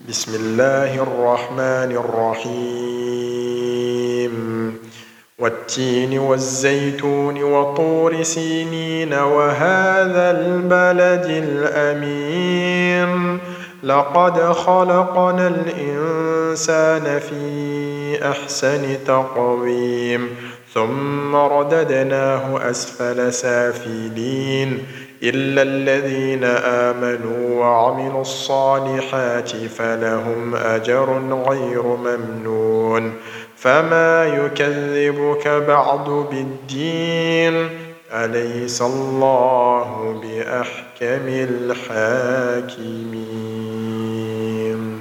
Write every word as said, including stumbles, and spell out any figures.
بسم الله الرحمن الرحيم والتين والزيتون وطور سينين وهذا البلد الأمين لقد خلقنا الإنسان في أحسن تقويم ثم رددناه أسفل سافلين إلا الذين آمنوا وعملوا الصالحات فلهم أجر غير ممنون فما يكذبك بعد بالدين أليس الله بأحكم الحاكمين.